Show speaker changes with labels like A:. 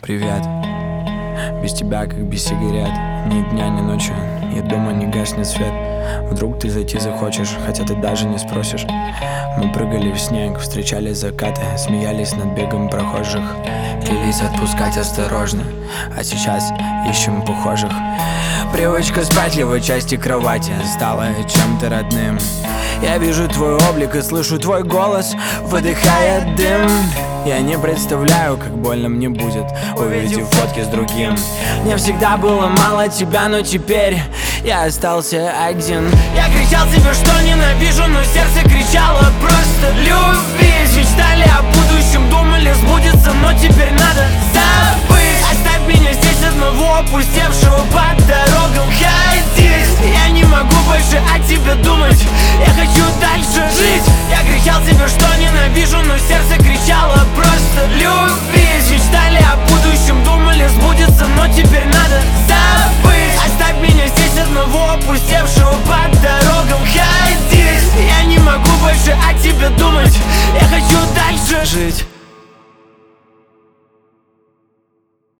A: Привет. Без тебя как без сигарет. Ни дня, ни ночи, и дома не гаснет свет. Вдруг ты зайти захочешь, хотя ты даже не спросишь. Мы прыгали в снег, встречали закаты, смеялись над бегом прохожих, клялись отпускать осторожно, а сейчас ищем похожих. Привычка спать в левой части кровати стала чем-то родным. Я вижу твой облик и слышу твой голос, выдыхая дым. Я не представляю, как больно мне будет, увидев фотки с другим. Мне всегда было мало тебя, но теперь я остался один. Я кричал тебе, что ненавижу, но сердце кричало просто любить. Мечтали о будущем, думали сбудется, но теперь надо забыть. Оставь меня здесь одного, опустевшего по дорогам ходить. Я не могу больше о тебе думать, я хочу дальше жить. Я кричал тебе, что ненавижу, но сердце кричало просто любить. Мечтали о будущем, думали сбудется, но теперь надо забыть. Оставь меня здесь одного, опустевшего по дорогам ходить. Я не могу больше о тебе думать, я хочу дальше жить.